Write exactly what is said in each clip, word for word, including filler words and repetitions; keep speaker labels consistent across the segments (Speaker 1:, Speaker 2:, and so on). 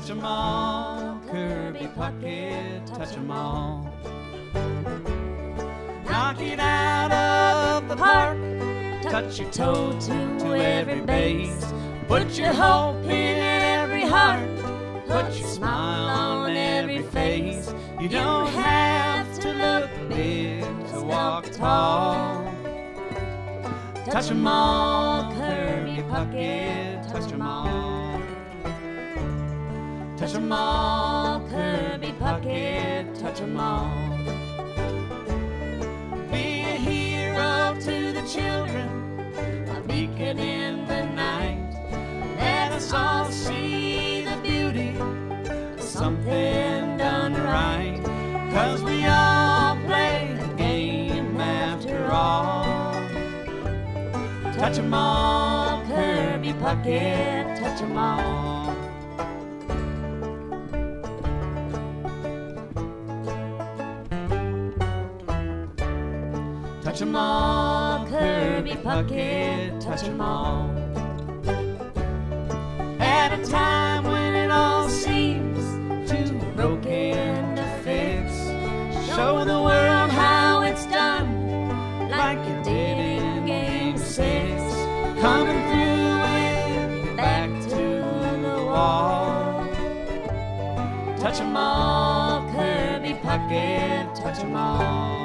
Speaker 1: Touch 'em all, Kirby Puckett, touch 'em all. Knock it out of the park, touch your toe to every base. Put your hope in every heart, put your smile on every face. You don't have to look big to walk tall. Touch 'em all, Kirby Puckett, touch 'em all. Touch 'em all, Kirby Puckett, touch 'em all. Be a hero to the children, a beacon in the night. Let us all see the beauty of something done right. 'Cause we all play the game after all. Touch 'em all, Kirby Puckett, touch 'em all. Touch 'em all, Kirby Puckett, touch 'em all. At a time when it all seems too broken to fix, show the world how it's done, like you did in Game Six. Coming through with back to the wall. Touch 'em all, Kirby Puckett, touch 'em all.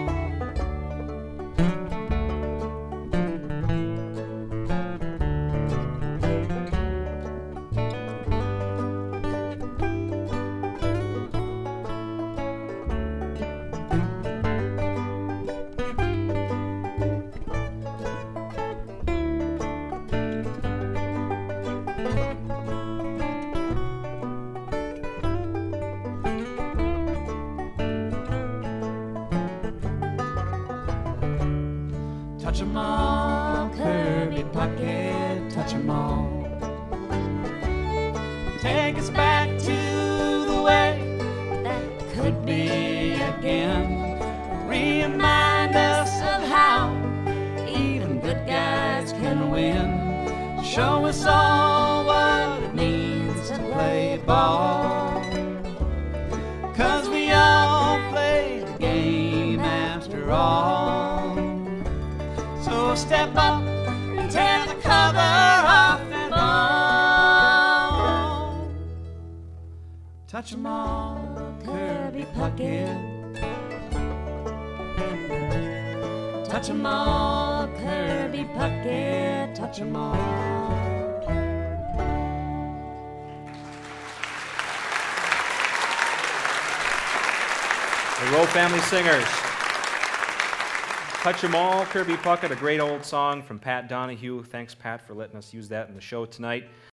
Speaker 1: Touch 'em all, Kirby Puckett, touch 'em all. Take us back to the way that could be again. Remind us of how even good guys can win. Show us all what it means to play ball. 'Cause we all play the game after all. So step up and tear the cover off that ball. Touch 'em all, Kirby Puckett. Touch 'em all, Kirby Puckett, touch 'em all.
Speaker 2: The Rowe Family Singers. Touch 'em all, Kirby Puckett, a great old song from Pat Donahue. Thanks, Pat, for letting us use that in the show tonight.